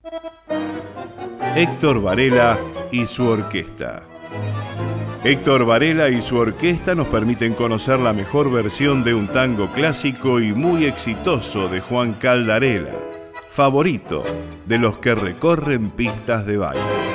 Héctor Varela y su orquesta. Héctor Varela y su orquesta nos permiten conocer la mejor versión de un tango clásico y muy exitoso de Juan Caldarela, favorito de los que recorren pistas de baile.